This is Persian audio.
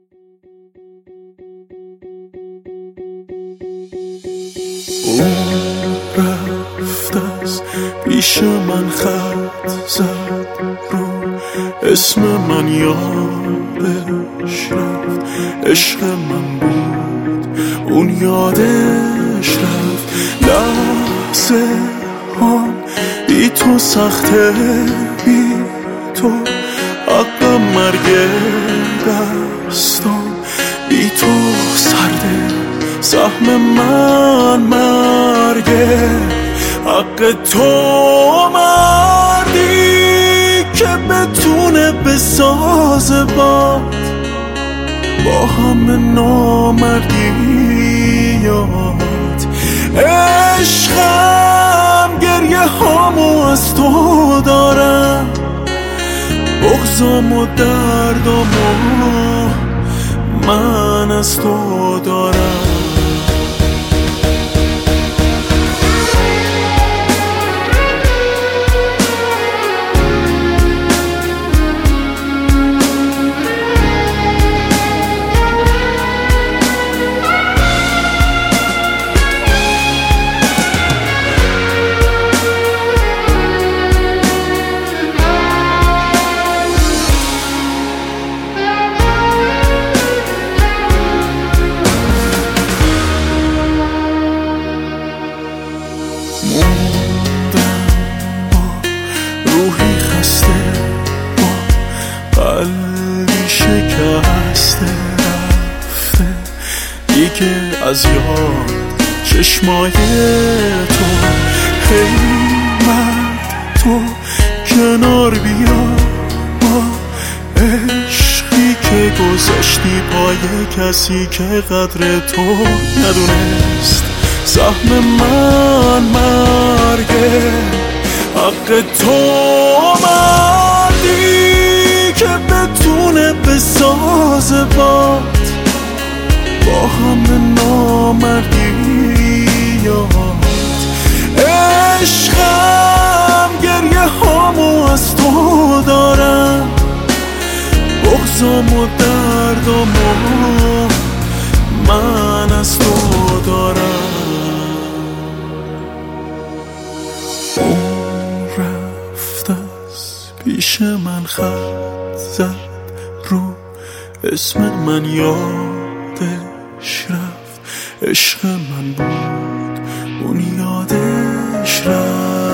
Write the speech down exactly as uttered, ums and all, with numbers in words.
اون رفت از پیش من خط زد رو اسم من یادش رفت، عشق من بود اون یادش رفت. لحظه هم بی تو سخته، بی تو حق مرگ دستم، بی تو سرده سهم من مرگه. حق تو مردی که بتونه بسازه باد با همه نامردیات. عشقم گریه هامو از تو دارم، بغضم و دردمو من از تو دارم. موندم با روحی خسته، با قلبی شکسته، رفته دیگه از یاد چشمای تو. هی مرد تو کنار بیا، با عشقی که گذاشتی پای کسی که قدر تو ندونست. سهم من مرگه. حق تو مردی که بتونه بسازه باد با همه نامردیات. عشقم گریه هامو از تو دارم، بغضم و دردمو من از تو دارم. اون رفت از پیش من خط زد رو اسم من یادش رفت، عشق من بود اون یادش رفت.